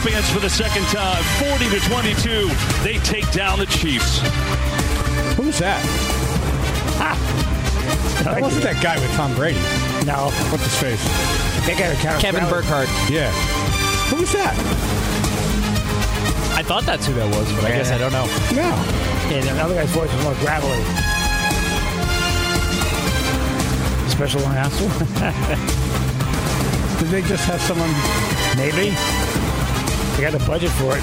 champions for the second time. 40-22, they take down the Chiefs. Who was that? That wasn't that guy with Tom Brady. No. What's his face? That guy Kevin Burkhardt. Yeah. Who was that? I thought that's who that was, but I guess I don't know. No. Yeah, the other guy's voice was more gravelly. Special announcer. Did they just have someone? Maybe. They got the budget for it.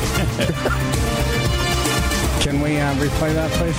Can we replay that, please?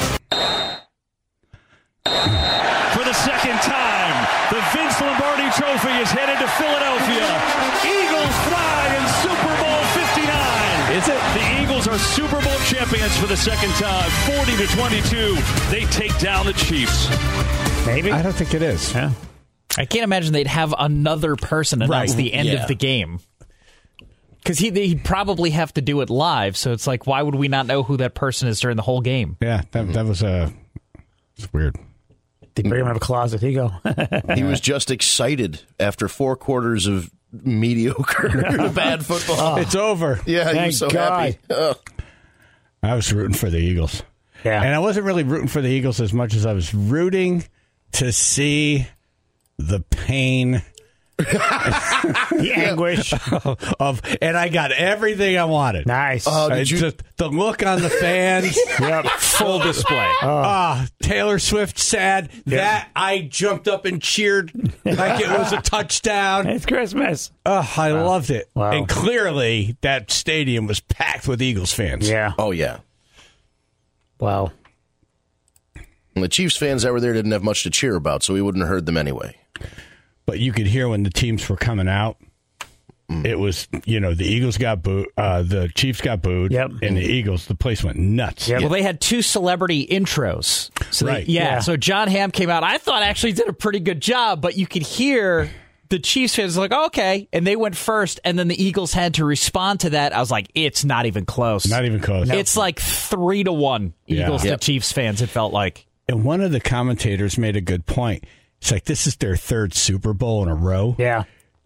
For the second time, the Vince Lombardi Trophy is headed to Philadelphia. Eagles fly in Super Bowl 59. Is it? The Eagles are Super Bowl champions for the second time. 40-22, they take down the Chiefs. Maybe. I don't think it is. Yeah. I can't imagine they'd have another person announce the end of the game. Because he'd probably have to do it live, so it's like, why would we not know who that person is during the whole game? Yeah, that was it's weird. They bring him out of a closet. Here you go. He was just excited after 4 quarters of mediocre, bad football. It's over. Yeah, he was so happy. I was rooting for the Eagles. Yeah. And I wasn't really rooting for the Eagles as much as I was rooting to see the pain The anguish and I got everything I wanted. Nice. Just the look on the fans. Yep. Full display. Taylor Swift sad. That I jumped up and cheered like it was a touchdown. It's Christmas. I loved it. Wow. And clearly that stadium was packed with Eagles fans. Yeah. Oh, yeah. Wow. And the Chiefs fans that were there didn't have much to cheer about, so we wouldn't have heard them anyway. But you could hear when the teams were coming out. It was, the Eagles got booed, the Chiefs got booed, and the Eagles, the place went nuts. Well, they had 2 celebrity intros. So right. So John Hamm came out. I thought actually did a pretty good job, but you could hear the Chiefs fans like, okay, and they went first, and then the Eagles had to respond to that. I was like, it's not even close. Not even close. It's like 3-1 Eagles to Chiefs fans, it felt like. And one of the commentators made a good point. It's like, this is their 3rd Super Bowl in a row. Yeah.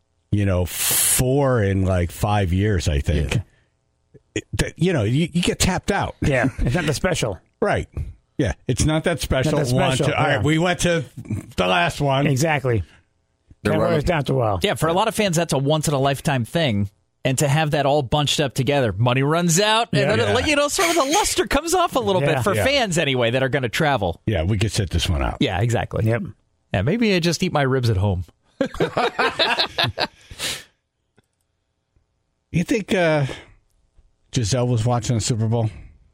4 in like 5 years, I think. Yeah. You get tapped out. Yeah. It's not the special. Right. Yeah. It's not that special. Not that special. All right. We went to the last one. Exactly. Down to well. Yeah, for a lot of fans, that's a once-in-a-lifetime thing. And to have that all bunched up together, money runs out, and then, sort of the luster comes off a little bit for fans anyway that are going to travel. Yeah, we could sit this one out. Yeah, exactly. Yep. Yeah, maybe I just eat my ribs at home. You think Giselle was watching the Super Bowl?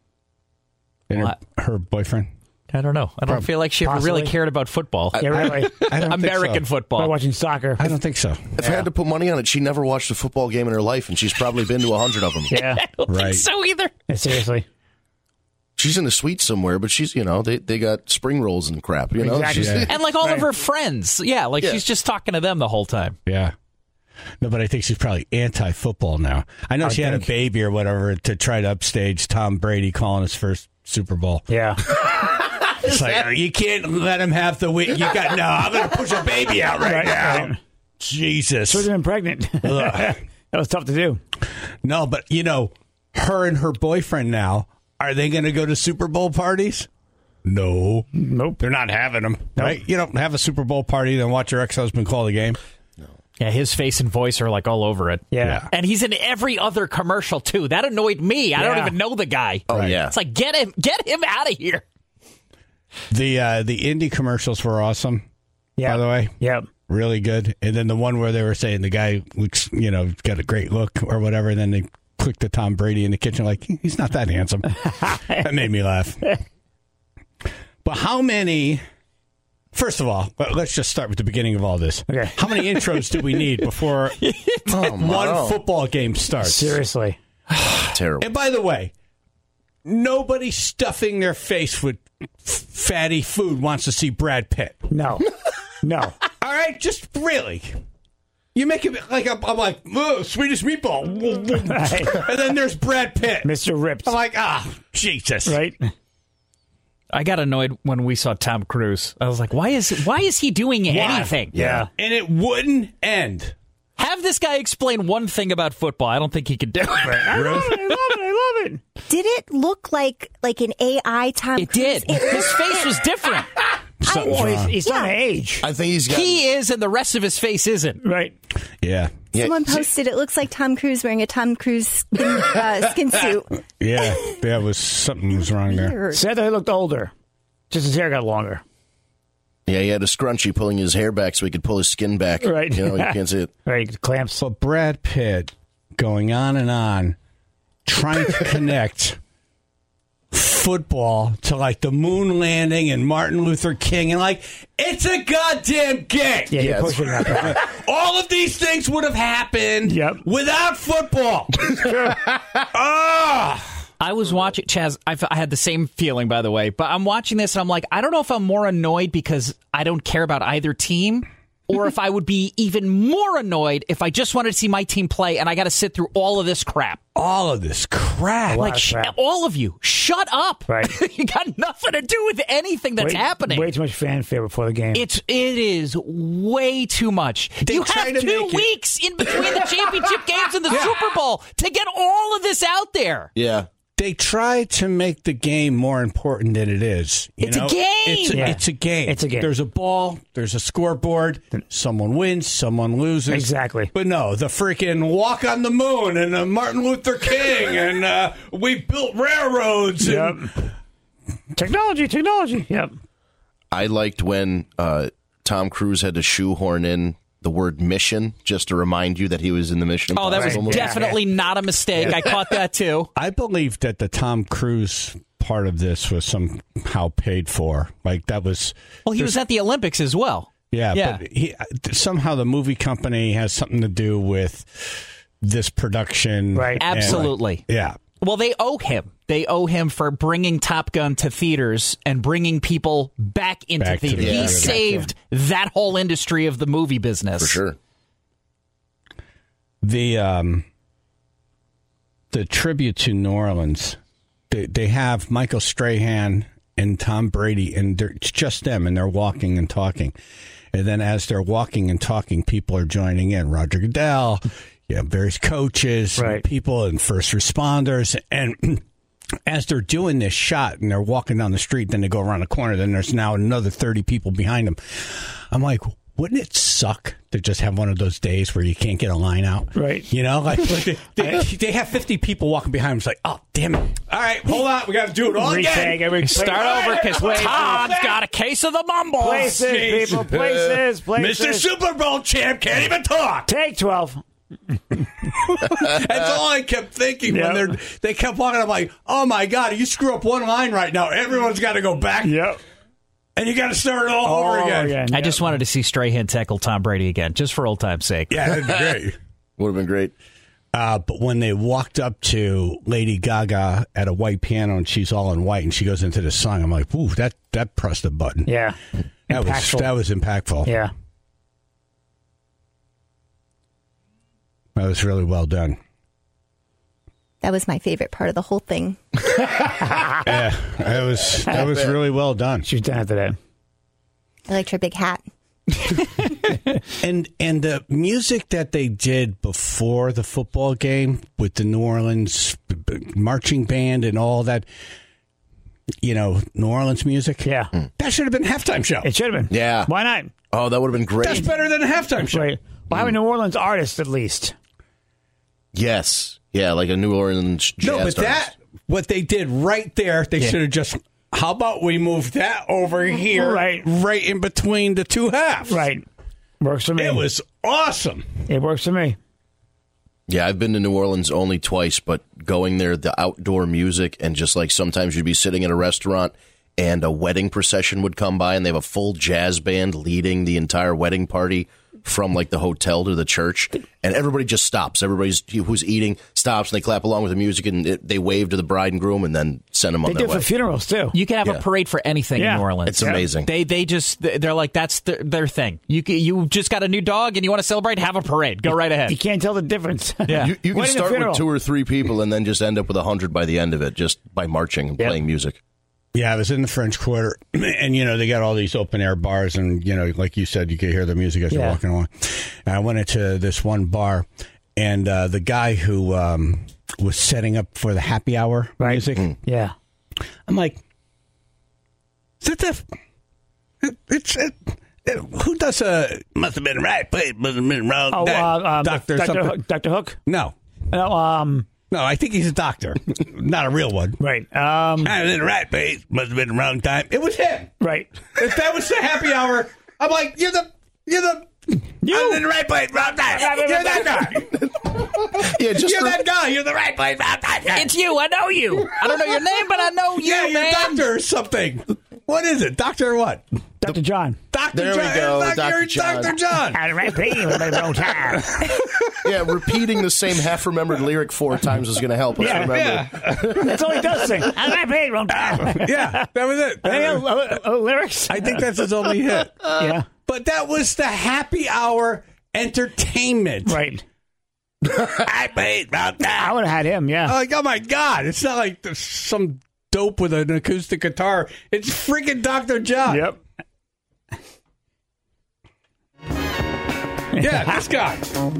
And her boyfriend? I don't know. I don't feel like she ever really cared about football. Yeah, really. I don't American think so. football. By watching soccer. I don't think so. If I had to put money on it, she never watched a football game in her life, and she's probably been to 100 of them. Yeah. I don't think so either. Yeah, seriously. She's in the suite somewhere, but she's, they got spring rolls and crap, Exactly. And like all of her friends. Yeah, she's just talking to them the whole time. Yeah. No, but I think she's probably anti-football now. I know she had a baby or whatever to try to upstage Tom Brady calling his first Super Bowl. Yeah. It's like, you can't let him have the win. I'm going to push a baby out right now. Right. Jesus. She would have been pregnant. That was tough to do. No, but, her and her boyfriend now, are they going to go to Super Bowl parties? No. Nope. They're not having them. Nope. Right? You don't have a Super Bowl party, then watch your ex-husband call the game. Yeah, his face and voice are like all over it. Yeah. And he's in every other commercial, too. That annoyed me. I don't even know the guy. Oh, yeah. It's like, get him out of here. The Indy commercials were awesome, by the way. Yep. Really good. And then the one where they were saying the guy looks, got a great look or whatever, and then they clicked to Tom Brady in the kitchen like, he's not that handsome. That made me laugh. But how many... First of all, let's just start with the beginning of all this. Okay. How many intros do we need before one football game starts? Seriously. Terrible. And by the way, nobody stuffing their face with fatty food wants to see Brad Pitt. No. All right, just really. You make it like I'm like, oh, Swedish meatball. And then there's Brad Pitt. Mr. Rips. I'm like, Jesus. Right? I got annoyed when we saw Tom Cruise. I was like, why is he doing anything? Yeah. And it wouldn't end. Have this guy explain one thing about football. I don't think he could do it. I love it. Did it look like an AI Tom It Cruise? did. His face was different. He's on age. I think he's got. He is, and the rest of his face isn't. Right. Yeah. Someone posted it looks like Tom Cruise wearing a Tom Cruise skin suit. Yeah. Something was wrong there. Weird. Said that he looked older. Just his hair got longer. Yeah, he had a scrunchie pulling his hair back so he could pull his skin back. Right. You can't see it. Right. Clamps. But Brad Pitt going on and on, trying to connect football to like the moon landing and Martin Luther King, and like, it's a goddamn game. Yeah, you're pushing that. All of these things would have happened without football. I was watching, Chaz, I had the same feeling, by the way, but I'm watching this and I'm like, I don't know if I'm more annoyed because I don't care about either team, or if I would be even more annoyed if I just wanted to see my team play and I got to sit through all of this crap. All of this crap. Like, all of you, shut up. Right. You got nothing to do with anything that's happening. Way too much fanfare before the game. It is way too much. You have 2 weeks in between the championship games and the Super Bowl to get all of this out there. Yeah. They try to make the game more important than it is. It's a game. It's a game. It's a game. There's a ball. There's a scoreboard. Someone wins. Someone loses. Exactly. But no, the freaking walk on the moon and Martin Luther King and we built railroads. Yep. Technology. Yep. I liked when Tom Cruise had to shoehorn in the word mission just to remind you that he was in the Mission Oh, that was Impossible movie. definitely not a mistake. I caught that too. I believe that the Tom Cruise part of this was somehow paid for. Like that was. Well, he was at the Olympics as well. Yeah. But somehow the movie company has something to do with this production. Right. Absolutely. Yeah. Well, they owe him. They owe him for bringing Top Gun to theaters and bringing people back into theaters. He saved that whole industry of the movie business. For sure. The tribute to New Orleans, they have Michael Strahan and Tom Brady, and it's just them, and they're walking and talking. And then as they're walking and talking, people are joining in. Roger Goodell, various coaches, people and first responders. And as they're doing this shot and they're walking down the street, then they go around the corner, then there's now another 30 people behind them. I'm like, wouldn't it suck to just have one of those days where you can't get a line out? Right. You know, like they have 50 people walking behind them. It's like, oh, damn it. All right, hold on. We got to do it all again. Start over because Tom's got a case of the mumbles. Places, people, places. Mr. Super Bowl champ can't even talk. Take 12. That's all I kept thinking when they kept walking. I'm like, oh my God, you screw up one line right now, everyone's got to go back. Yep. And you got to start it all over again. I just wanted to see Strahan tackle Tom Brady again, just for old time's sake. Yeah, that'd be great. Would have been great. But when they walked up to Lady Gaga at a white piano and she's all in white and she goes into the song, I'm like, ooh, that pressed a button. Yeah. That was impactful. Yeah. That was really well done. That was my favorite part of the whole thing. Yeah, that was really well done. She's done after that. I liked her big hat. And the music that they did before the football game with the New Orleans marching band and all that, New Orleans music. Yeah. That should have been a halftime show. It should have been. Yeah. Why not? Oh, that would have been great. That's better than a halftime show. Right. Well, have a New Orleans artist at least. Yes. Yeah, like a New Orleans jazz artist. What they did right there, they should have just, how about we move that over here, right in between the two halves? Right. Works for me. It was awesome. It works for me. Yeah, I've been to New Orleans only twice, but going there, the outdoor music, and just like sometimes you'd be sitting at a restaurant and a wedding procession would come by and they have a full jazz band leading the entire wedding party from like the hotel to the church, and everybody just stops. Everybody who's eating stops and they clap along with the music and they wave to the bride and groom and then send them on their way. They do it for funerals too. You can have a parade for anything in New Orleans. It's amazing. They're like, that's their thing. You just got a new dog and you want to celebrate, have a parade. Go right ahead. You can't tell the difference. Yeah. You can start with 2 or 3 people and then just end up with 100 by the end of it, just by marching and playing music. Yeah, I was in the French Quarter, and, they got all these open-air bars, and, like you said, you could hear the music as you're walking along. And I went into this one bar, and the guy who was setting up for the happy hour music, Yeah. I'm like, is that who does must have been right place, must have been wrong. Dr. Hook? No. No, I think he's a doctor, not a real one. Right. I was in the right place, must have been the wrong time. It was him. Right. If that was the happy hour, I'm like, you're the I was in the right place, wrong time. You're that guy. Yeah, You're that guy. You're the right place, wrong time. It's you. I know you. I don't know your name, but I know you, Yeah, man. you're doctor or something. What is it? Doctor what? Dr. John. Dr. There John. we go, Dr. John. Dr. John. At the right place, at the wrong time. Yeah, repeating the same half-remembered lyric 4 times is going to help us remember. Yeah. That's all he does sing. At the right place, wrong time. Yeah, that was it. Lyrics? I think that's his only hit. Yeah. But that was the happy hour entertainment. Right. I paid about that. I would have had him, yeah. Like, oh my God. It's not like there's some dope with an acoustic guitar. It's freaking Dr. John. Yep. Yeah, this guy.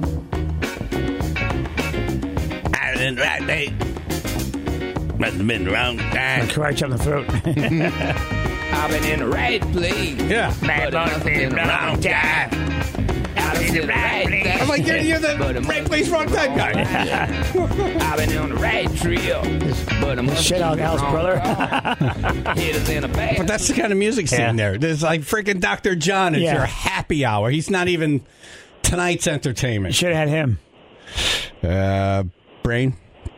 I didn't right, mate. Must have been the wrong time. Crouch on the throat. I've been in the right place. Yeah. But I've been in the wrong time. I've been in the right place. I'm like, you're the right place, wrong time guy. I've been on the right trail. But I'm Shit on Al's brother. Hit us in the back. But that's the kind of music scene there. There's like freaking Dr. John. It's Yeah. your happy hour. He's not even tonight's entertainment. Should have had him. Brain?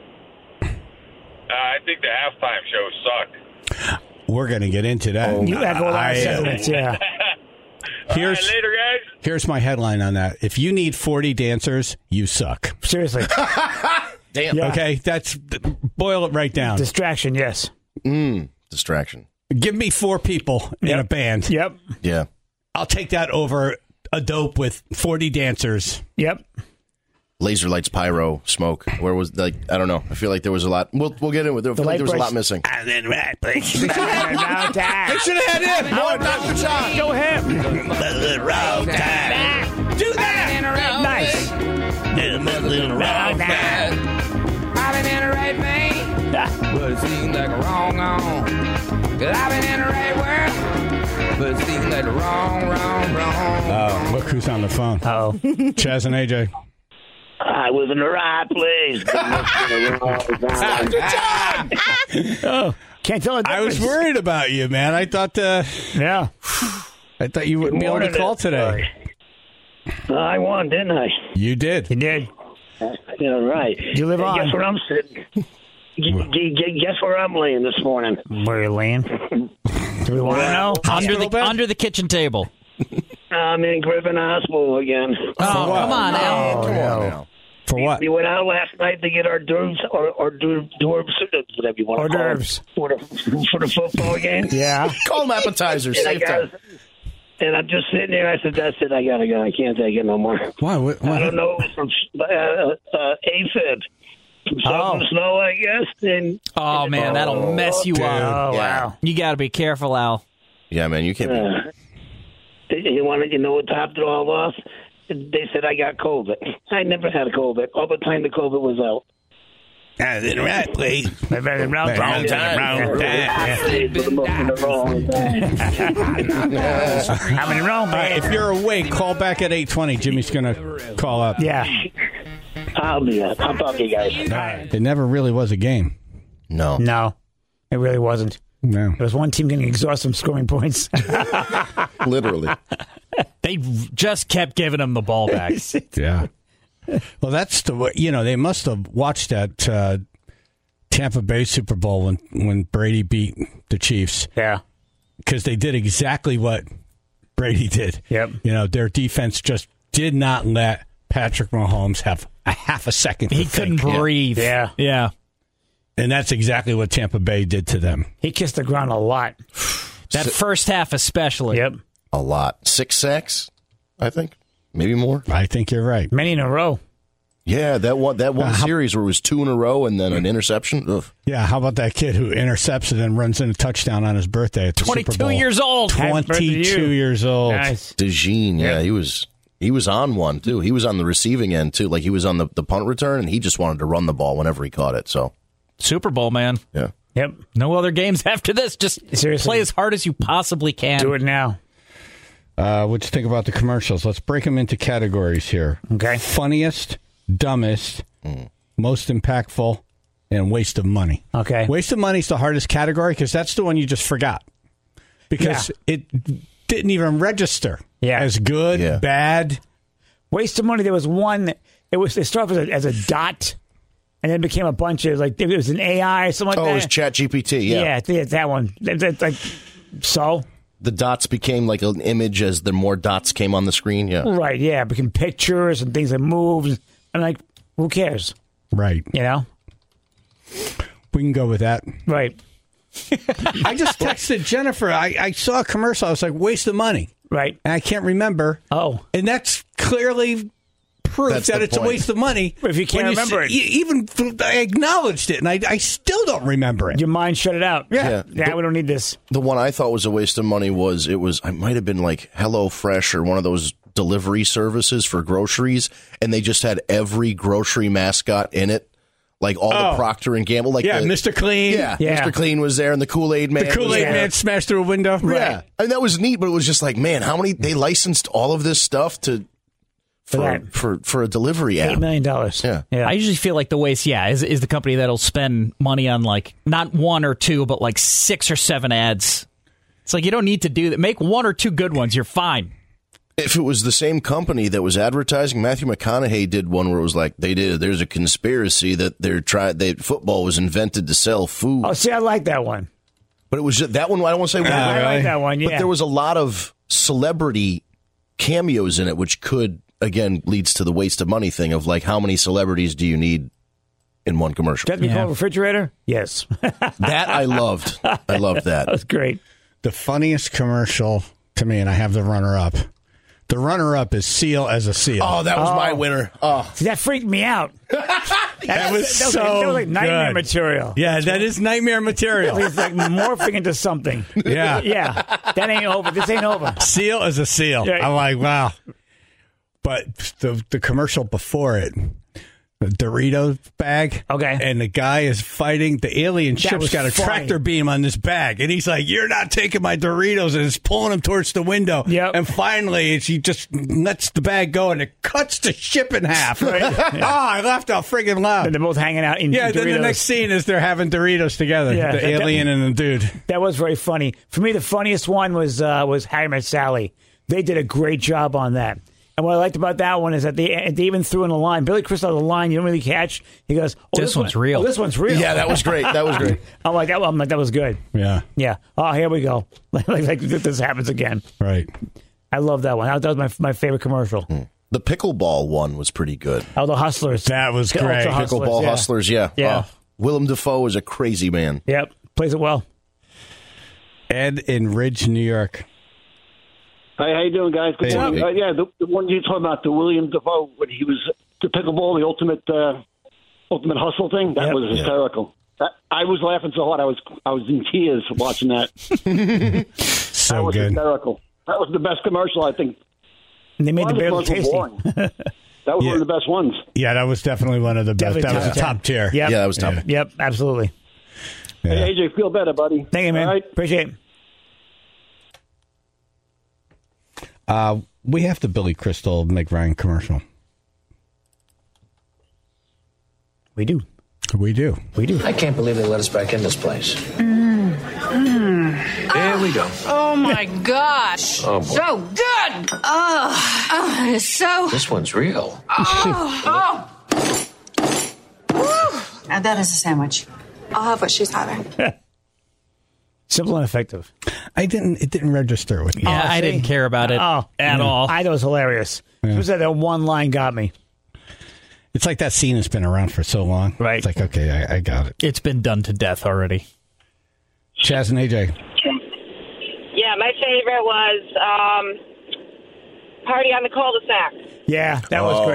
I think the halftime show sucked. We're going to get into that. You echo a lot of sentiments, yeah. All right, later, guys. Here's my headline on that. If you need 40 dancers, you suck. Seriously. Damn. Yeah. Okay? Boil it right down. Distraction, yes. Distraction. Give me 4 people in a band. Yep. Yeah. I'll take that over a dope with 40 dancers. Yep. Laser lights, pyro, smoke. Where was, I don't know. I feel like there was a lot. We'll get into it. I feel like there was a lot missing. And then right place. They They should have had him. More Dr. John. Go him. Wrong time. Do that. Nice. Wrong time. I've been in the right vein. But it seems like a wrong on. Cause I've been in the right world. But it seems like a wrong. Oh, look who's on the phone. Oh. Chaz and AJ. I was in the right place. Oh. Can't tell it. I was worried about you, man. I thought Yeah. you wouldn't be able to call today. I won, didn't I? You did. You did. Yeah, right. You live on. Guess where I'm sitting? Guess where I'm laying this morning? Where you laying? Do we want to know? Under the kitchen table. I'm in Griffin Hospital again. Oh, come on, Al. Come on now. For what? We went out last night to get our d'oeuvres, or d'oeuvres, whatever you want Hors to call d'oeuvres. them, for the football game. Yeah. Call them appetizers. And, Save time. and I'm just sitting there. I said, "That's it. I gotta go. I can't take it no more." Why? What? I don't know. It was from AFib. Some snow, I guess. And Oh, man, that'll mess you dude. up. Oh, Yeah. wow. You got to be careful, Al. Yeah, man, you can't be. you wanted to know what topped it all off? They said I got COVID. I never had COVID. All the time the COVID was out. I was in the right place. Wrong time. Wrong time. I'm in the wrong All right, bed. if you're awake, call back at 8:20. Jimmy's going to call up. Yeah. I'll be up. I'll talk to you guys. It never really was a game. No. No, it really wasn't. No. There was one team getting exhaustive scoring points. Literally. They just kept giving him the ball back. Yeah. Well, that's the way, they must have watched that Tampa Bay Super Bowl when Brady beat the Chiefs Yeah. because they did exactly what Brady did. Yep. Their defense just did not let Patrick Mahomes have a half a second to He think. couldn't breathe. Yeah. Yeah. And that's exactly what Tampa Bay did to them. He kissed the ground a lot. That first half especially. Yep. A lot. 6 sacks, I think. Maybe more. I think you're right. Many in a row. Yeah, that one series where it was 2 in a row and then an interception. Ugh. Yeah, how about that kid who intercepts and then runs in a touchdown on his birthday at the 22 Super Bowl? years old. 22 years old. Nice. DeJean, yeah, he was on one, too. He was on the receiving end, too. Like, he was on the punt return, and he just wanted to run the ball whenever he caught it. So Super Bowl, man. Yeah. Yep. No other games after this. Just Seriously. play as hard as you possibly can. Do it now. What you think about the commercials? Let's break them into categories here. Okay. Funniest, dumbest, most impactful, and waste of money. Okay. Waste of money is the hardest category because that's the one you just forgot. Because it didn't even register as good, bad. Waste of money. There was one. It started as a dot, and then became a bunch of like it was an AI or something like that. Oh, it was ChatGPT. Yeah, that one. That's like so. The dots became like an image as the more dots came on the screen. Yeah, Right. Yeah. It became pictures and things that moved. And like, who cares? Right. You know. We can go with that. Right. I just texted Jennifer. I saw a commercial. I was like, waste of money. Right. And I can't remember. Oh. And that's clearly proof That's that the it's point. a waste of money. If you can't When remember it. Even I acknowledged it, and I still don't remember it. Your mind shut it out. Yeah. Yeah. We don't need this. the one I thought was a waste of money was I might have been like HelloFresh or one of those delivery services for groceries, and they just had every grocery mascot in it, like all the Procter and Gamble, like Mr. Clean. Yeah, Yeah. Mr. Clean was there, and the Kool-Aid Man. The Kool-Aid Man smashed through a window. Yeah, I mean, that was neat, but it was just like, man, how many they licensed all of this stuff for a delivery app? $8 million. Yeah. I usually feel like the waste, is the company that'll spend money on like not 1 or 2, but like 6 or 7 ads. It's like you don't need to do that. Make 1 or 2 good ones. You're fine. If it was the same company that was advertising, Matthew McConaughey did one where it was like there's a conspiracy that football was invented to sell food. Oh, see, I like that one. But it was just, that one, I don't want to say I like that one, yeah. But there was a lot of celebrity cameos in it, which could, again, leads to the waste of money thing of like, how many celebrities do you need in one commercial? Does that become a refrigerator? Yes. That I loved. I loved that. That was great. The funniest commercial to me, and I have the runner-up. The runner-up is Seal as a Seal. Oh, that was my winner. Oh, See, that freaked me out. that was that was like nightmare good. material. Yeah, that is nightmare material. It's like morphing into something. Yeah. Yeah. That ain't over. This ain't over. Seal as a Seal. Yeah. I'm like, wow. But the commercial before it, the Doritos bag. Okay. And the guy is fighting. The alien ship's was got a funny. tractor beam on this bag. And he's like, you're not taking my Doritos. And it's pulling him towards the window. Yep. And finally, she just lets the bag go and it cuts the ship in half. Right. I laughed out friggin' loud. And they're both hanging out in Yeah, Doritos. then the next scene is they're having Doritos together. Yeah, the that- alien and the dude. That was very funny. For me, the funniest one was Harry Met Sally. They did a great job on that. And what I liked about that one is that they even threw in a line. Billy Crystal had a line you don't really catch. He goes, This one's real. Oh, this one's real. yeah, that was great. That was great. I'm like, that was good. Yeah, Yeah. Oh, here we go. like this happens again. right. I love that one. That was my favorite commercial. The pickleball one was pretty good. Oh, the Hustlers. That was The great. Ultra Hustlers, Pickleball yeah. Hustlers, yeah. Yeah. Oh, Willem Dafoe is a crazy man. Yep. Plays it well. Ed in Ridge, New York. Hey, how you doing, guys? Good Hey. morning. Yeah, the one you're talking about, the William Dafoe, when he was the pickleball, the ultimate hustle thing. That Yep. was hysterical. I was laughing so hard, I was in tears watching that. So That was good. hysterical. That was the best commercial, I think. And they made the One beer of look the commercials tasty. boring. That was one of the best ones. Yeah, that was definitely one of the best. Definitely That was a top tier. Yep. Yeah, that was tough. Yep, absolutely. Yeah. Hey, AJ, feel better, buddy. Thank you, man. All right? Appreciate it. We have the Billy Crystal Meg Ryan commercial. We do. We do. We do. I can't believe they let us back in this place. There we go. Oh my gosh. Oh, boy. So good. Oh, it's so. This one's real. Oh. Now that is a sandwich. I'll have what she's having. Simple and effective. It didn't register with me. Yeah, I didn't care about it at all. I thought it was hilarious. Yeah. It was that one line got me. It's like that scene has been around for so long. Right. It's like, okay, I got it. It's been done to death already. Chaz and AJ. Yeah, my favorite was Party on the Cul-de-sac. Yeah, that was great.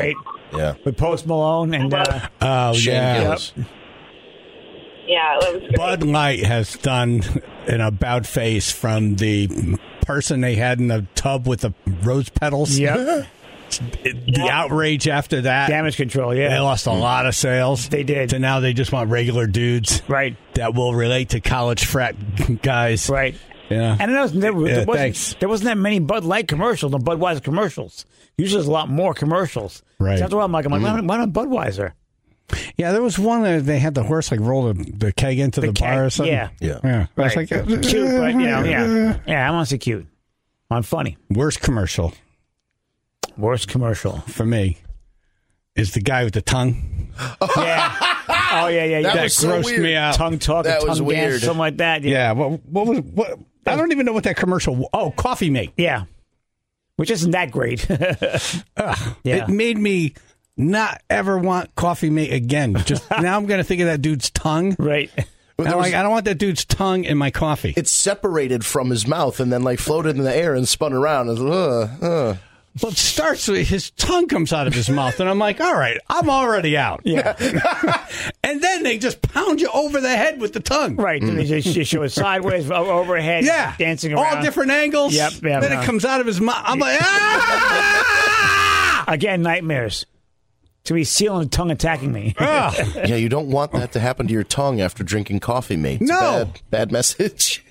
Yeah. With Post Malone and Shane Gillis. Yeah, it was great. Bud Light has done an about face from the person they had in the tub with the rose petals. Yep. The outrage after that. Damage Control, yeah. They lost a lot of sales. They did. So now they just want regular dudes. Right. That will relate to college frat guys. Right. Yeah. And there wasn't that many Bud Light commercials, or Budweiser commercials. Usually there's a lot more commercials. Right. So after a while, I'm like, why not Budweiser? Yeah, there was one that they had the horse like roll the keg into the bar or something. Yeah. Yeah. I was like, Cute, but yeah, I want to say cute. I'm funny. Worst commercial Worst commercial. for me is the guy with the tongue. Yeah. Oh yeah. That That was so grossed weird. me out. Tongue talk, That was tongue weird. dance, something like that. Yeah. What? I don't even know what that commercial. Oh, Coffee Mate. Yeah. Which isn't that great. Yeah. It made me not ever want Coffee Mate again. Just now, I'm going to think of that dude's tongue. Right. I'm like, I don't want that dude's tongue in my coffee. It separated from his mouth and then like floated in the air and spun around. Well, it starts with his tongue comes out of his mouth, and I'm like, all right, I'm already out. Yeah. And then they just pound you over the head with the tongue. Right. They just show it sideways, overhead, Yeah. dancing around. All different angles. Yep. Then it comes out of his mouth. I'm like, ah! Again, nightmares. To be sealing the tongue attacking me. Yeah, you don't want that to happen to your tongue after drinking Coffee Mate. It's No. a bad message.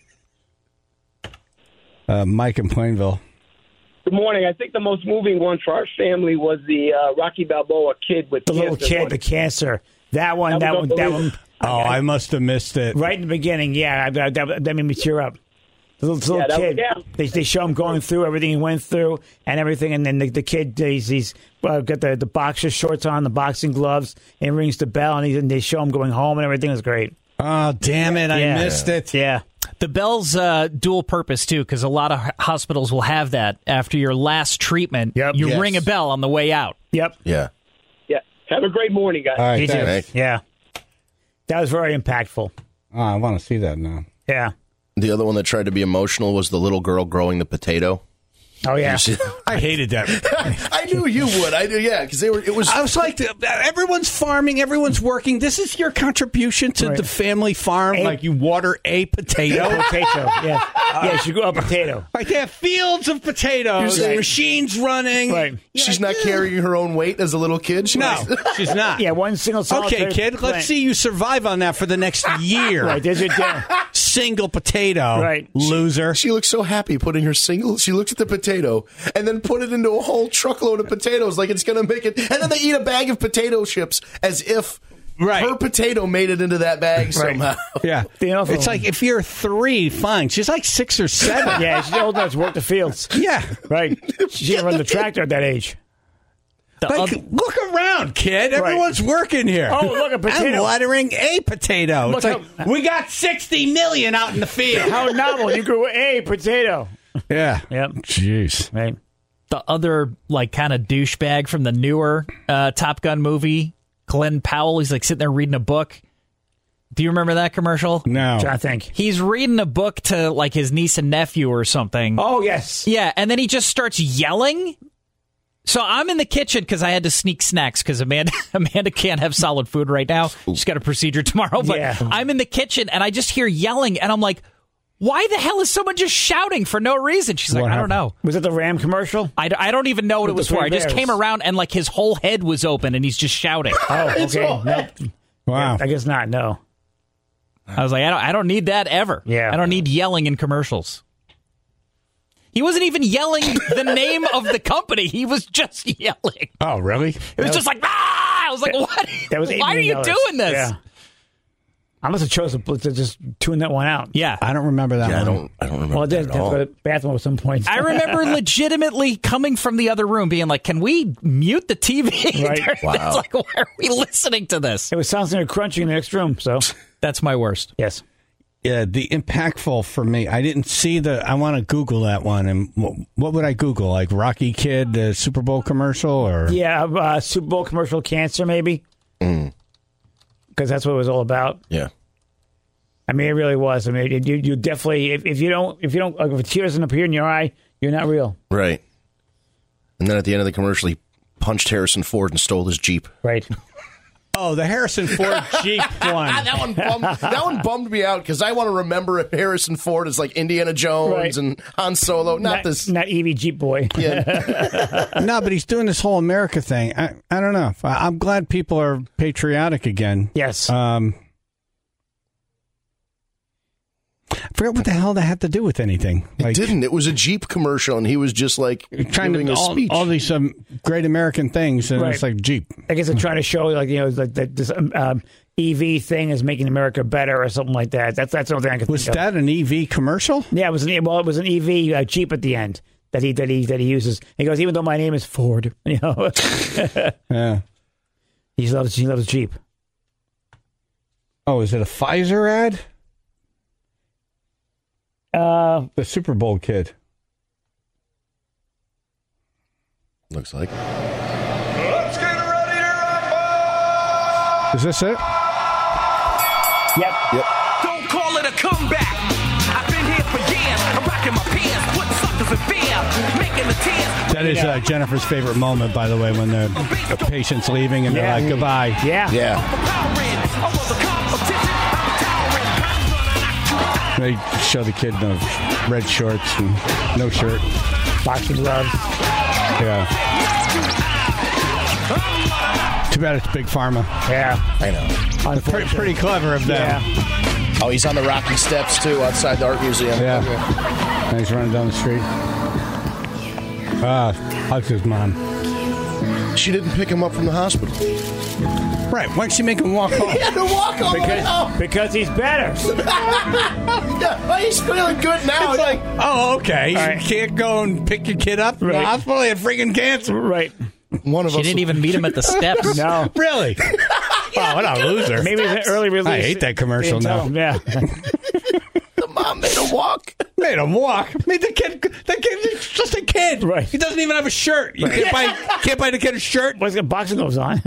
Mike in Plainville. Good morning. I think the most moving one for our family was the Rocky Balboa kid with The cancer. little kid, the cancer. That one. Oh, I must have missed it. Right in the beginning, yeah. That made me tear up. The little Yeah, that kid. was- They show him going through everything he went through and everything, and then the kid he's got the boxer shorts on, the boxing gloves, and he rings the bell, and they show him going home, and everything was great. Oh, damn it. I Yeah. missed it. Yeah. The bell's dual purpose, too, because a lot of hospitals will have that. After your last treatment, you Yes. ring a bell on the way out. Yep. Yeah. Yeah. Have a great morning, guys. All right, You too. thanks. Yeah. That was very impactful. Oh, I want to see that now. Yeah. The other one that tried to be emotional was the little girl growing the potato. Oh, yeah. You see- I hated that. I knew you would. I knew, yeah, because it was. I was like, everyone's farming, everyone's working. This is your contribution to Right. the family farm. Like you water a potato. Potato. Yeah. Yes, you grow a potato. Like they have fields of potatoes, Right. and machines running. Right. She's not carrying her own weight as a little kid. She No, she's not. Yeah, one single solitary Okay, kid, plant. let's see you survive on that for the next year. Right, there's your dinner. Single potato. Right. Loser. She looks so happy putting her single. She looks at the potato and then put it into a whole truckload of potatoes like it's going to make it. And then they eat a bag of potato chips as if her potato made it into that bag somehow. Yeah. other It's one. like if you're 3, fine. She's like 6 or 7. Yeah, she's old enough to work the fields. Yeah. Right. She didn't run the tractor at that age. Look around, kid. Everyone's working here. Oh, look, a potato. I'm watering a potato. Look It's like, we got 60 million out in the field. How novel. You grew a potato. Yeah. Yep. Jeez. Right. The other, like, kind of douchebag from the newer Top Gun movie, Glenn Powell, he's, like, sitting there reading a book. Do you remember that commercial? No. I think. He's reading a book to, like, his niece and nephew or something. Oh, yes. Yeah, and then he just starts yelling. So I'm in the kitchen because I had to sneak snacks because Amanda can't have solid food right now. She's got a procedure tomorrow. But Yeah. I'm in the kitchen, and I just hear yelling, and I'm like, why the hell is someone just shouting for no reason? She's like, I don't know. Was it the Ram commercial? I don't even know what it With was the for. three I just bears. came around, and, like, his whole head was open, and he's just shouting. Oh, okay. No. Wow. I guess not. No. I was like, I don't need that ever. Yeah. I don't need yelling in commercials. He wasn't even yelling the name of the company. He was just yelling. Oh, really? It was just like, ah! I was like, what? That was $8 Why are you million. doing this? Yeah. I must have chosen to just tune that one out. Yeah. I don't remember that Yeah, one. I don't remember Well, I that did at have all. to go to the bathroom at some point. I remember legitimately coming from the other room being like, can we mute the TV? Right. Wow. It's like, why are we listening to this? It was sounds like crunching in the next room. So, That's my worst. yes. Yeah, the impactful for me. I didn't see I want to Google that one. And what would I Google? Like Rocky Kid, the Super Bowl commercial, or Yeah, Super Bowl commercial cancer, maybe. Because that's what it was all about. Yeah. I mean, it really was. I mean, you definitely if you don't if a tear doesn't appear in your eye, you're not real. Right. And then at the end of the commercial, he punched Harrison Ford and stole his Jeep. Right. Oh, the Harrison Ford Jeep one. that one bummed me out because I want to remember Harrison Ford as like Indiana Jones and Han Solo. Not Evie Jeep boy. Yeah. No, but he's doing this whole America thing. I don't know. I'm glad people are patriotic again. Yes. I forgot what the hell that had to do with anything. It didn't. It was a Jeep commercial, and he was just like trying to giving a speech. all these great American things, and it's like Jeep. I guess they're trying to show, like, you know, that this EV thing is making America better or something like that. That's the only thing I could think of. Was that an EV commercial? Yeah, it was an EV Jeep at the end that he uses. He goes, even though my name is Ford, you know. Yeah. He loves Jeep. Oh, is it a Pfizer ad? The Super Bowl kid. Looks like. Let's get ready to rumble! Is this it? Yep. Don't call it a comeback. I've been here for years. I'm rocking my pants, putting suckers in fear, making the tears. That is Jennifer's favorite moment, by the way, when the patient's leaving and they're like, goodbye. Yeah. They show the kid in the red shorts and no shirt. Boxing gloves. Yeah. Too bad it's Big Pharma. Yeah. I know. Pretty clever of them. Yeah. Oh, he's on the Rocky Steps, too, outside the art museum. Yeah. And he's running down the street. Hugs his mom. She didn't pick him up from the hospital. Right. Why'd she make him walk home? He had to walk home. Because he's better. Well, he's feeling good now. It's like, oh, okay. Right. You can't go and pick your kid up from the hospital. He had freaking cancer. Right. She didn't even meet him at the steps. No. Really? Oh, what a loser. Maybe it's an early release. I hate that commercial now. Yeah. The mom made him walk. Made him walk. Made the kid is just a kid. Right. He doesn't even have a shirt. You can't buy the kid a shirt. Well, he's got boxing gloves on.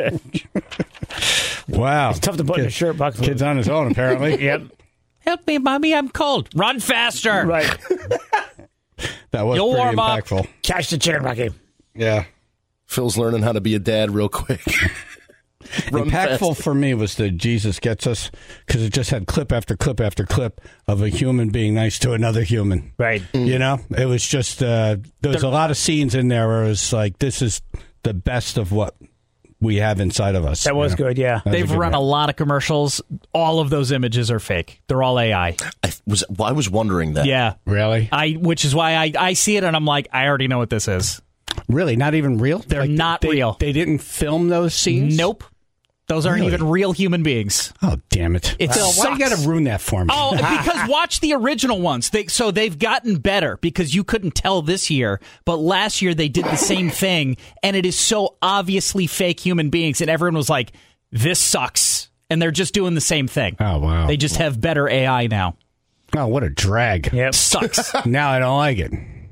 Wow. It's tough to put in a shirt. Boxing Kid's on his own, apparently. Yep. Help me, Mommy, I'm cold. Run faster. Right. That was You'll pretty warm up. impactful. Catch the chair, Rocky. Yeah. Phil's learning how to be a dad real quick. Impactful for me was the Jesus Gets Us, because it just had clip after clip after clip of a human being nice to another human. Right. You know? It was just, there was a lot of scenes in there where it was like, this is the best of what we have inside of us. That was good, yeah. They've run a lot of commercials. All of those images are fake. They're all AI. I was wondering that. Yeah. Really? Which is why I see it and I'm like, I already know what this is. Really? Not even real? They're not real. They didn't film those scenes? Nope. Those aren't even real human beings. Oh, damn it. It Phil, why you got to ruin that for me? Oh, because watch the original ones. They've gotten better because you couldn't tell this year, but last year they did the same thing, and it is so obviously fake human beings, and everyone was like, this sucks. And they're just doing the same thing. Oh, wow. They just have better AI now. Oh, what a drag. Yep. Sucks. Now I don't like it.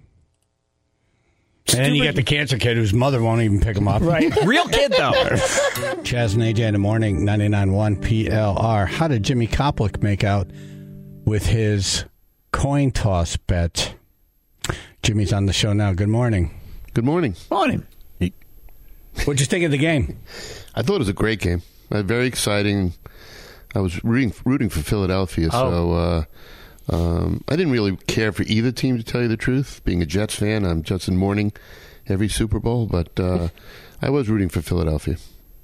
And then you get the cancer kid whose mother won't even pick him up. Right. Real kid, though. Chaz and AJ in the morning, 99.1 PLR. How did Jimmy Koplik make out with his coin toss bet? Jimmy's on the show now. Good morning. Good morning. Morning. What'd you think of the game? I thought it was a great game. Very exciting. I was rooting for Philadelphia, so I didn't really care for either team, to tell you the truth. Being a Jets fan, I'm Jets in mourning every Super Bowl, but I was rooting for Philadelphia.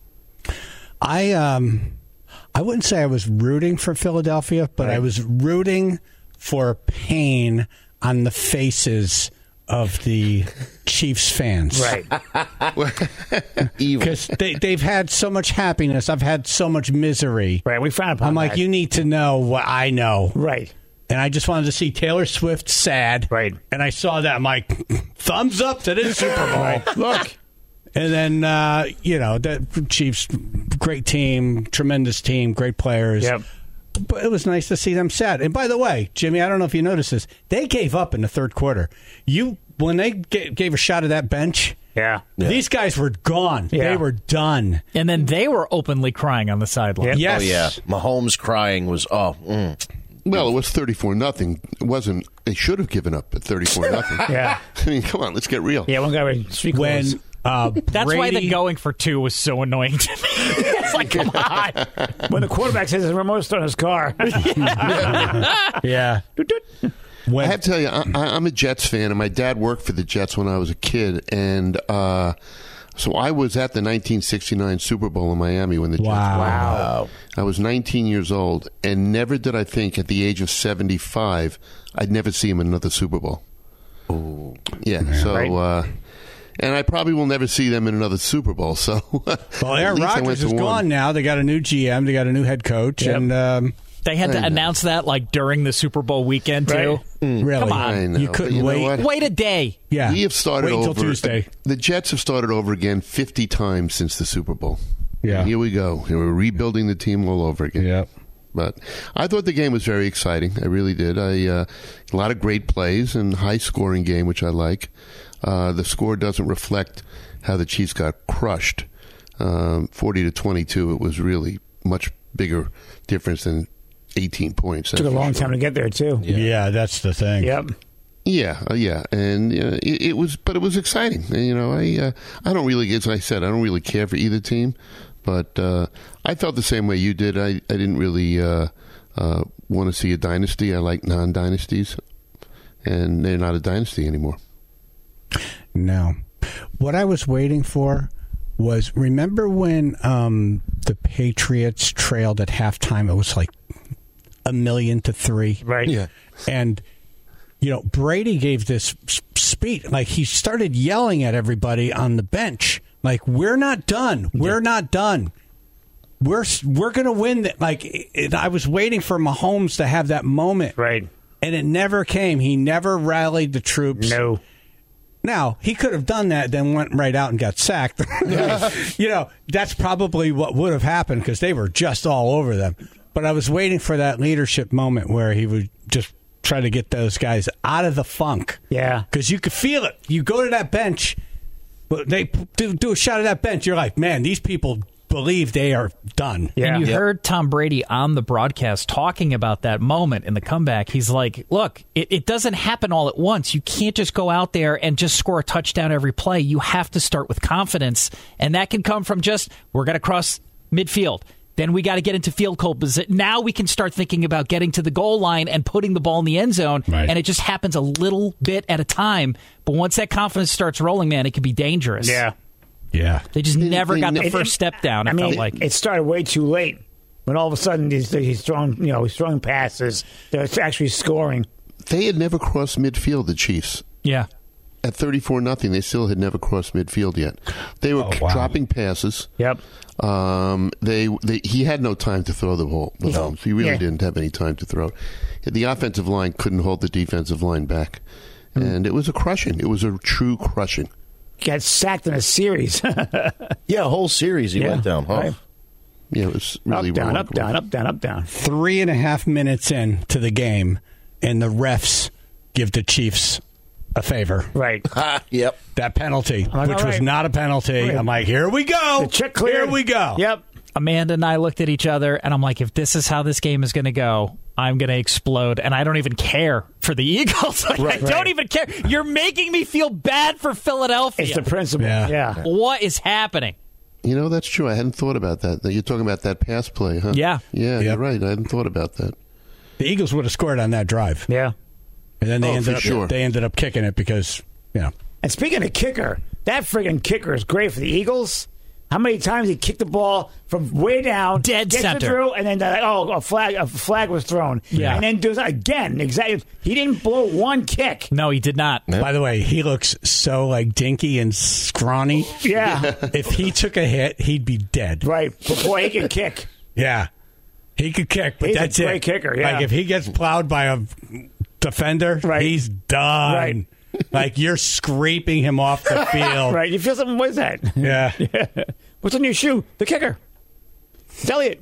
I wouldn't say I was rooting for Philadelphia, but I was rooting for pain on the faces of the Chiefs fans. Right. Because they've had so much happiness. I've had so much misery. Right. We frown upon I'm like, that. you need to know what I know. Right. And I just wanted to see Taylor Swift sad. Right. And I saw that. I'm like, thumbs up to this Super Bowl. Right. Look. And then, the Chiefs, great team, tremendous team, great players. Yep. But it was nice to see them sad. And by the way, Jimmy, I don't know if you noticed this. They gave up in the third quarter. When they gave a shot of that bench, these guys were gone. Yeah. They were done. And then they were openly crying on the sideline. Yep. Yes. Oh, yeah. Mahomes crying was, Well, it was 34-0. It wasn't. They should have given up at 34-0. Yeah. I mean, come on, let's get real. Yeah, one guy was street clothes. That's why the going for 2 was so annoying to me. It's like, come on. When the quarterback says his remote's on his car. Yeah. I have to tell you, I'm a Jets fan, and my dad worked for the Jets when I was a kid, and so I was at the 1969 Super Bowl in Miami when the Jets won. Wow. I was 19 years old, and never did I think at the age of 75 I'd never see him in another Super Bowl. Oh. Yeah, so... Right. And I probably will never see them in another Super Bowl. So, well, Aaron Rodgers is gone now. They got a new GM. They got a new head coach, and they had to announce that like during the Super Bowl weekend too. Right. Really, come on, you couldn't wait. Wait a day. Yeah, we have started wait over. Till Tuesday. The Jets have started over again 50 times since the Super Bowl. Yeah, and here we go. We're rebuilding the team all over again. Yeah. But I thought the game was very exciting. I really did. A lot of great plays and high-scoring game, which I like. The score doesn't reflect how the Chiefs got crushed. 40-22, it was really much bigger difference than 18 points. Took a long time to get there, too. Yeah, that's the thing. Yep. Yeah, and it was, but it was exciting. And, I don't really, as I said, I don't really care for either team, but I felt the same way you did. I didn't really want to see a dynasty. I like non-dynasties, and they're not a dynasty anymore. No. What I was waiting for was, remember when the Patriots trailed at halftime? It was like 1,000,000-3. Right. Yeah. And, Brady gave this speech. Like, he started yelling at everybody on the bench. Like, we're not done. We're not done. We're going to win. I was waiting for Mahomes to have that moment. Right. And it never came. He never rallied the troops. No. Now, he could have done that, then went right out and got sacked. That's probably what would have happened because they were just all over them. But I was waiting for that leadership moment where he would just try to get those guys out of the funk. Yeah. Because you could feel it. You go to that bench, they do a shot of that bench, you're like, man, these people believe they are done. Yeah. And you heard Tom Brady on the broadcast talking about that moment in the comeback. He's like, look, it doesn't happen all at once. You can't just go out there and just score a touchdown every play. You have to start with confidence, and that can come from just, we're going to cross midfield. Then we got to get into field goal position. Now we can start thinking about getting to the goal line and putting the ball in the end zone, and it just happens a little bit at a time. But once that confidence starts rolling, man, it can be dangerous. Yeah. Yeah. They just never got the first step down. I mean, felt like it started way too late. When all of a sudden he's throwing passes, they're actually scoring. They had never crossed midfield, the Chiefs. Yeah. At 34-0, they still had never crossed midfield yet. They were dropping passes. Yep. He had no time to throw the ball. He really didn't have any time to throw. The offensive line couldn't hold the defensive line back. And it was a crushing. It was a true crushing. Got sacked in a series. Yeah, a whole series he went down. Huh? Right. Yeah, it was really up, down, remarkable. up, down, up, down. 3.5 minutes in to the game, and the refs give the Chiefs a favor. Right. Yep. That penalty, which was not a penalty. Right. I'm like, here we go. The check cleared. Here we go. Yep. Amanda and I looked at each other, and I'm like, if this is how this game is going to go, I'm going to explode. And I don't even care for the Eagles. I don't even care. You're making me feel bad for Philadelphia. It's the principle. Yeah. What is happening? That's true. I hadn't thought about that. You're talking about that pass play, huh? Yeah. Yeah, you're right. I hadn't thought about that. The Eagles would have scored on that drive. Yeah. And then they they ended up kicking it because, And speaking of kicker, that friggin' kicker is great for the Eagles. How many times he kicked the ball from way down, dead gets center, it through, and then a flag was thrown. Yeah, and then does it again. Exactly. He didn't blow one kick. No, he did not. By the way, he looks so like dinky and scrawny. Yeah. If he took a hit, he'd be dead. Right. But boy, he can kick. Yeah. He could kick, but He's that's a great it. kicker. Yeah. Like if he gets plowed by a defender, he's done. Right. Like you're scraping him off the field. Right. You feel something? What is that? Yeah. What's on your shoe? The kicker. It's Elliot.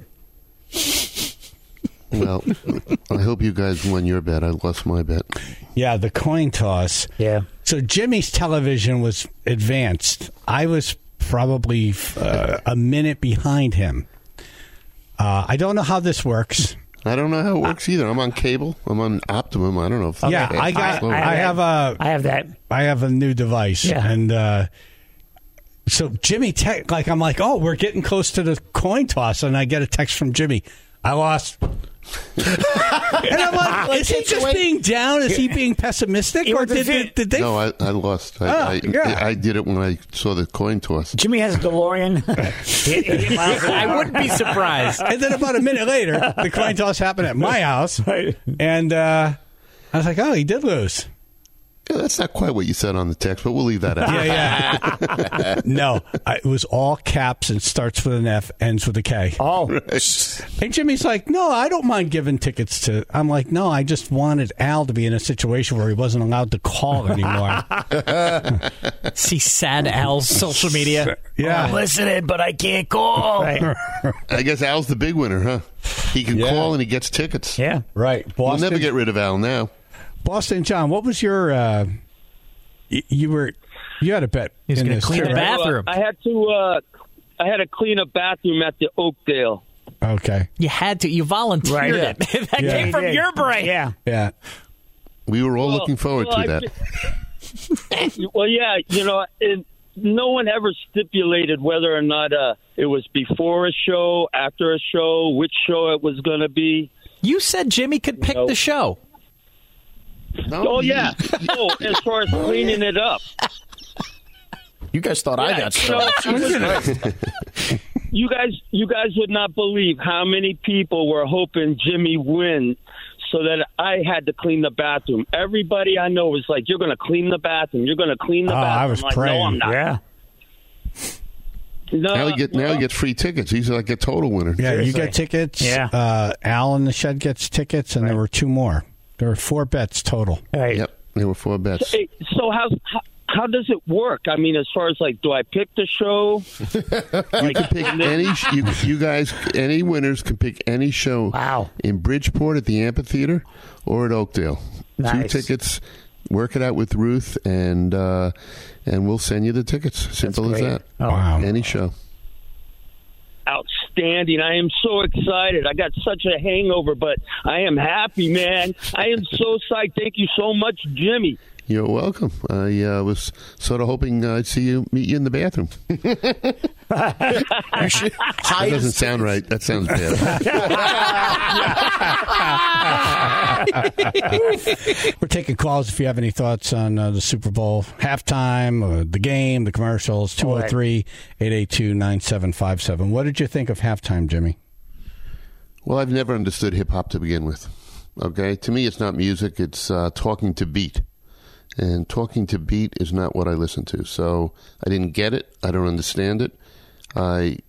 Well, I hope you guys won your bet. I lost my bet. Yeah, the coin toss. Yeah. So Jimmy's television was advanced. I was probably a minute behind him. I don't know how this works. I don't know how it works either. I'm on cable. I'm on Optimum. I don't know if I have that. a new device, and So Jimmy, I'm like, oh, we're getting close to the coin toss, and I get a text from Jimmy. I lost. And I'm like, is he just being down? Is he being pessimistic? Or did they? No, I lost. I did it when I saw the coin toss. Jimmy has a DeLorean. I wouldn't be surprised. And then about a minute later, the coin toss happened at my house. And I was like, oh, he did lose. Yeah, that's not quite what you said on the text, but we'll leave that out. Yeah. No, it was all caps and starts with an F, ends with a K. Oh. And Jimmy's like, no, I don't mind giving tickets to... I'm like, no, I just wanted Al to be in a situation where he wasn't allowed to call anymore. See sad Al's social media. Yeah. I'm listening, but I can't call. Right. I guess Al's the big winner, huh? He can call and he gets tickets. Yeah. Right. Boston, we'll never get rid of Al now. Boston John, what was your... You had a bet. He was going to clean the bathroom. I had to clean a bathroom at the Oakdale. Okay. You had to. You volunteered it. That came from your brain. Yeah. We were all looking forward to that. Well, yeah, no one ever stipulated whether or not it was before a show, after a show, which show it was going to be. You said Jimmy could pick the show. No, yeah. No, as far as cleaning it up. You guys thought I got stuff. You guys would not believe how many people were hoping Jimmy win so that I had to clean the bathroom. Everybody I know was like, you're going to clean the bathroom. You're going to clean the bathroom. I was praying. No, I'm not. Yeah. No, now he gets free tickets. He's like a total winner. Yeah, you get tickets. Yeah. Al in the shed gets tickets, and there were 2 more. There were 4 bets total. Right. Yep, there were 4 bets. So how does it work? I mean, as far as do I pick the show? You can pick any. You guys, any winners can pick any show. Wow. In Bridgeport at the amphitheater or at Oakdale. Nice. 2 tickets. Work it out with Ruth, and we'll send you the tickets. Simple as that. Oh, wow. Any show. Outstanding. I am so excited. I got such a hangover, but I am happy, man. I am so psyched. Thank you so much, Jimmy. You're welcome. I was sort of hoping I'd meet you in the bathroom. You should That doesn't sound right. That sounds bad. We're taking calls if you have any thoughts on the Super Bowl halftime, the game, the commercials. 203-882-9757. What did you think of halftime, Jimmy? Well, I've never understood hip-hop to begin with. Okay? To me, it's not music. It's talking to beat. And talking to beat is not what I listen to. So I didn't get it. I don't understand it. I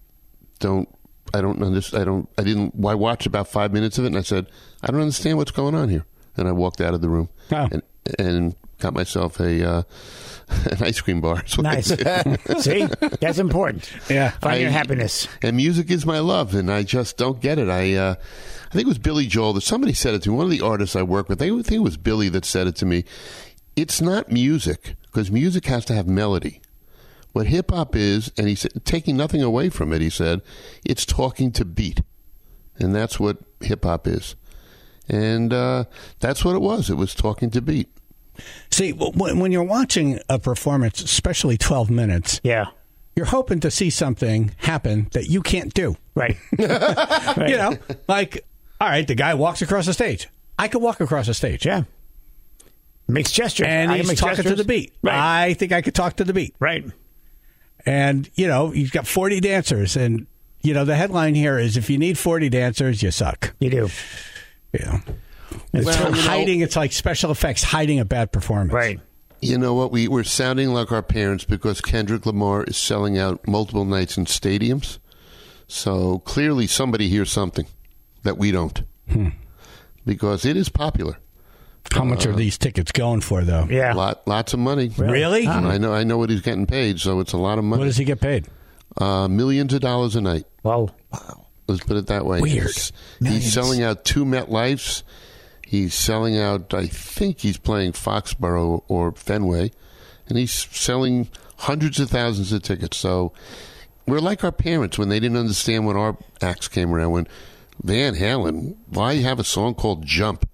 watched about 5 minutes of it, and I said, I don't understand what's going on here. And I walked out of the room and got myself an ice cream bar. Nice. See? That's important. Yeah. Find your happiness. And music is my love, and I just don't get it. I think it was Billy Joel that somebody said it to me. One of the artists I work with, I think it was Billy that said it to me. It's not music, because music has to have melody. What hip-hop is, and he said, taking nothing away from it, he said, it's talking to beat. And that's what hip-hop is. And that's what it was. It was talking to beat. See, when you're watching a performance, especially 12 minutes, you're hoping to see something happen that you can't do. Right. Right. Like, all right, the guy walks across the stage. I could walk across the stage. Yeah. Makes gestures. And he's talking to the beat. Right. I think I could talk to the beat. Right. And, you've got 40 dancers. And, the headline here is, if you need 40 dancers, you suck. You do. It's hiding. It's like special effects hiding a bad performance. Right. You know what? We're sounding like our parents because Kendrick Lamar is selling out multiple nights in stadiums. So clearly somebody hears something that we don't. Because it is popular. How much are these tickets going for, though? Yeah. Lots of money. Really? I know what he's getting paid, so it's a lot of money. What does he get paid? Millions of dollars a night. Wow. Let's put it that way. Weird. He's selling out 2 MetLifes. He's selling out, I think he's playing Foxborough or Fenway. And he's selling hundreds of thousands of tickets. So we're like our parents when they didn't understand when our acts came around. When Van Halen, why have a song called Jump?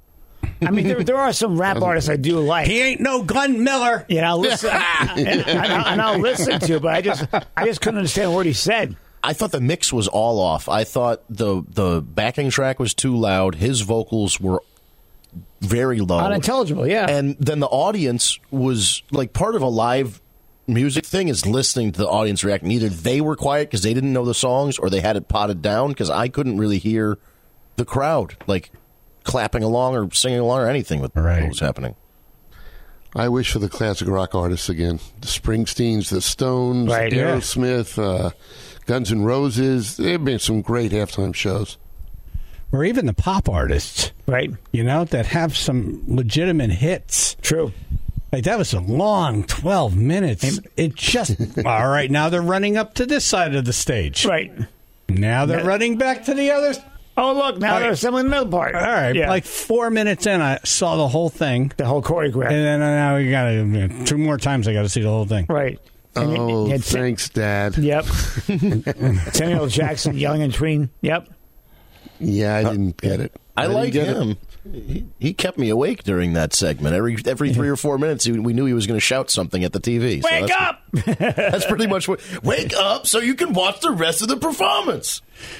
I mean, there are some rap artists I do like. He ain't no Glenn Miller. Yeah, I'll listen, and I'll listen to, but I just couldn't understand what he said. I thought the mix was all off. I thought the backing track was too loud. His vocals were very low. Unintelligible, yeah. And then the audience was, like, part of a live music thing is listening to the audience reacting. Either they were quiet because they didn't know the songs, or they had it potted down, because I couldn't really hear the crowd, like, clapping along or singing along or anything with what was happening. I wish for the classic rock artists again. The Springsteens, the Stones, Aerosmith, Guns N' Roses. There have been some great halftime shows. Or even the pop artists. Right. You know, that have some legitimate hits. True. Like, that was a long 12 minutes. It just... all right, now they're running up to this side of the stage. Right. Now they're running back to the other... Oh, look, now they're assembling the middle part. All right, like 4 minutes in, I saw the whole thing. The whole choreograph. And then now we got to... 2 more times I got to see the whole thing. Right. And thanks, Dad. Yep. Samuel Jackson yelling in between. Yep. Yeah, I didn't get it. I like him. He kept me awake during that segment. Every 3 or 4 minutes, we knew he was going to shout something at the TV. Wake up! That's pretty much what... Wake up so you can watch the rest of the performance.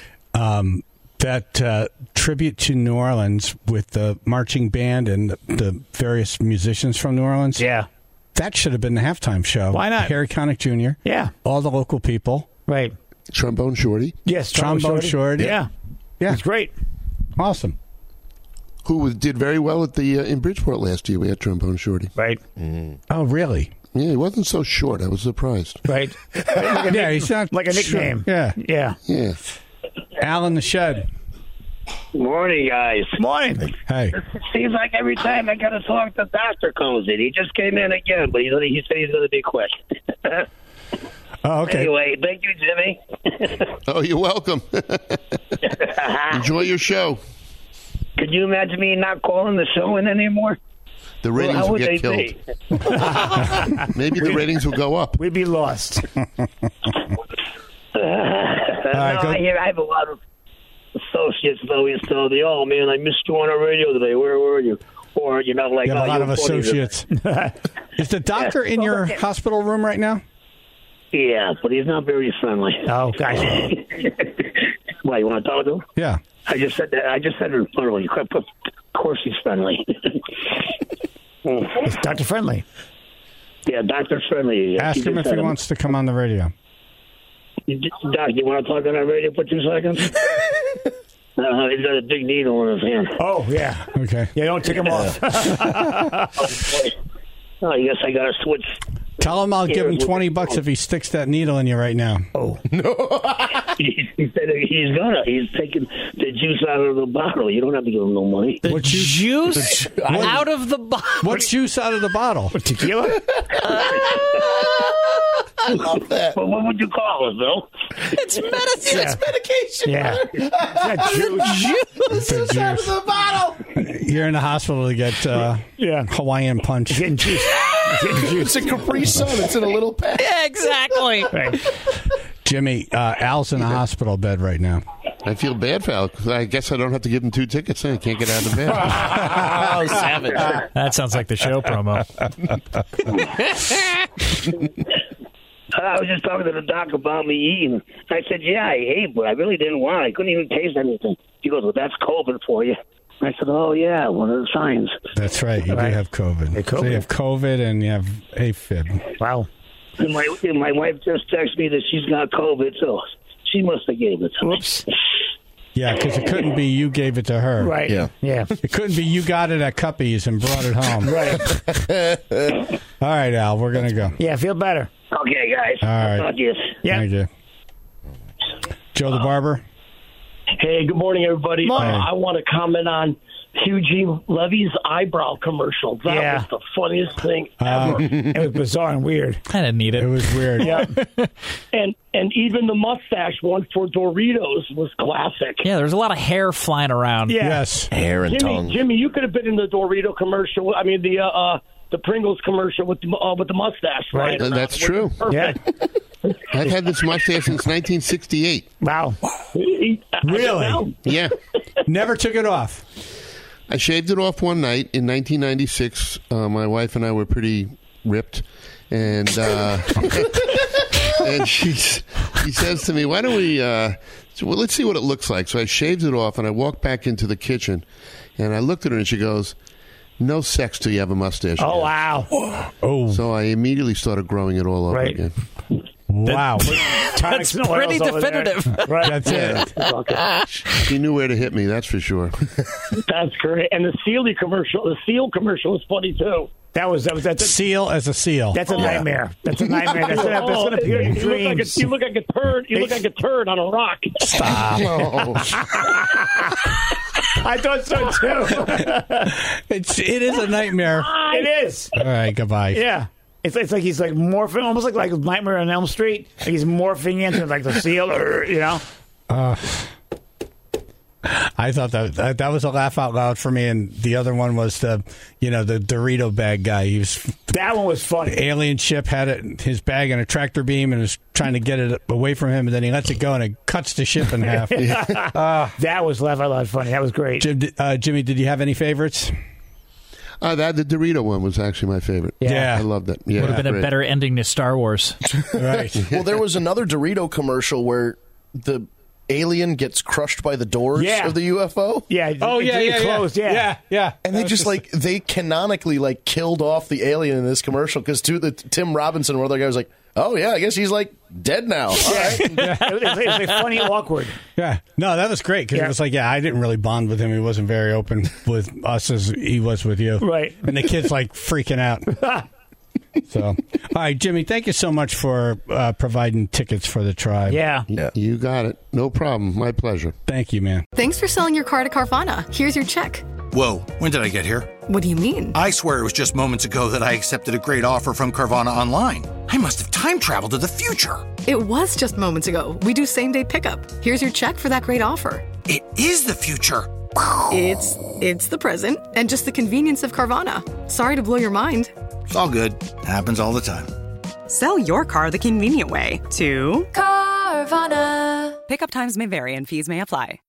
That tribute to New Orleans with the marching band and the various musicians from New Orleans. Yeah. That should have been the halftime show. Why not? Harry Connick Jr. Yeah. All the local people. Right. Trombone Shorty. Yes, Trombone Shorty. Yeah. Yeah. It's great. Awesome. Who did very well at the in Bridgeport last year. We had Trombone Shorty. Right. Oh, really? Yeah, he wasn't so short. I was surprised. Right. Yeah, he's not like a nickname. Yeah. Yeah. Yeah. Al in the shed. Morning, guys. Morning. Hey. Seems like every time I got to talk, the doctor comes in. He just came in again, but he said he's going to be quick. Oh, okay. Anyway, thank you, Jimmy. Oh, you're welcome. Enjoy your show. Could you imagine me not calling the show in anymore? The ratings how will would get they killed. Maybe the ratings will go up. We'd be lost. I have a lot of associates, though. So they, oh, man, I missed you on the radio today. Where were you? Or, you know, like... You have a lot of associates. Is the doctor in your hospital room right now? Yeah, but he's not very friendly. Oh, gosh. Why, you want to talk to him? Yeah. I just said that. I just said it friendly. Of course he's friendly. It's Dr. Friendly. Yeah, Dr. Friendly. Ask him if he wants to come on the radio. Doc, you want to talk on that radio for 2 seconds? He's got a big needle in his hand. Oh, yeah. Okay. Yeah, don't take him off. Oh, I guess I got to switch. Tell him I'll give him $20 if he sticks that needle in you right now. Oh. No. He said he's gonna. He's taking the juice out of the bottle. You don't have to give him no money. The juice out of the bottle? What juice out of the bottle? Tequila? I love that. Well, what would you call it, Bill? It's medicine. It's medication. Yeah. Juice out of the bottle. You're in the hospital to get Hawaiian punch. Getting juice. It's a Capri Sun. It's in a little pack. Yeah, exactly. Right. Jimmy, Al's in a hospital bed right now. I feel bad for Al, because I guess I don't have to give him 2 tickets. I can't get out of bed. Oh, savage. That sounds like the show promo. I was just talking to the doc about me eating. I said, yeah, I ate, but I really didn't want it. I couldn't even taste anything. He goes, well, that's COVID for you. I said, oh, yeah, one of the signs. That's right. You do have COVID. So you have COVID and you have AFib. Wow. And my wife just texted me that she's got COVID, so she must have gave it to me. Whoops. Yeah, because it couldn't be you gave it to her. Right. Yeah. It couldn't be you got it at Cuppy's and brought it home. Right. All right, Al, we're going to go. Yeah, feel better. Okay, guys. All right. I'll talk to you. Yeah. Thank you. Joe the Barber. Hey, good morning, everybody. I want to comment on Eugene Levy's eyebrow commercial. That was the funniest thing ever. It was bizarre and weird. I didn't need it. It was weird. Yeah. And even the mustache one for Doritos was classic. Yeah, there's a lot of hair flying around. Yeah. Yes. Hair and tongue. Jimmy, you could have been in the Dorito commercial. I mean, the Pringles commercial with the mustache. Right. That's true. Yeah. I've had this mustache since 1968. Wow. Really? Yeah. Never took it off. I shaved it off one night in 1996. My wife and I were pretty ripped, and and she says to me, "Why don't we? Well, let's see what it looks like." So I shaved it off, and I walked back into the kitchen, and I looked at her, and she goes, "No sex till you have a mustache." Oh, wow. Oh. So I immediately started growing it all over again. Wow. That's pretty definitive. Right. That's it. She knew where to hit me, that's for sure. That's great. And the Seal commercial was funny too. That's seal as a seal. That's a nightmare. That's a nightmare. That's going to appear in your dreams. You look like a turd. You look like a turd on a rock. Stop. I thought so too. It is a nightmare. It is. All right, goodbye. Yeah. It's like he's like morphing, almost like Nightmare on Elm Street. Like he's morphing into like the seal, you know. I thought that was a laugh out loud for me, and the other one was the Dorito bag guy. That one was funny. The alien ship had his bag in a tractor beam and was trying to get it away from him, and then he lets it go and it cuts the ship in half. That was laugh out loud funny. That was great. Jimmy, did you have any favorites? The Dorito one was actually my favorite. Yeah. I loved it. Yeah, would have been a better ending to Star Wars. Right. Well, there was another Dorito commercial where the alien gets crushed by the doors of the UFO. Yeah. It closed. Yeah. And they just they canonically killed off the alien in this commercial because Tim Robinson, one other guy, was like, "Oh yeah, I guess he's dead now." All right. It was funny, awkward. Yeah. No, that was great because it was I didn't really bond with him. He wasn't very open with us as he was with you. Right. And the kid's freaking out. So, all right, Jimmy, thank you so much for providing tickets for the tribe. Yeah. You got it. No problem. My pleasure. Thank you, man. Thanks for selling your car to Carvana. Here's your check. Whoa, when did I get here? What do you mean? I swear it was just moments ago that I accepted a great offer from Carvana Online. I must have time traveled to the future. It was just moments ago. We do same-day pickup. Here's your check for that great offer. It is the future. It's the present and just the convenience of Carvana. Sorry to blow your mind. It's all good. Happens all the time. Sell your car the convenient way to Carvana. Pickup times may vary and fees may apply.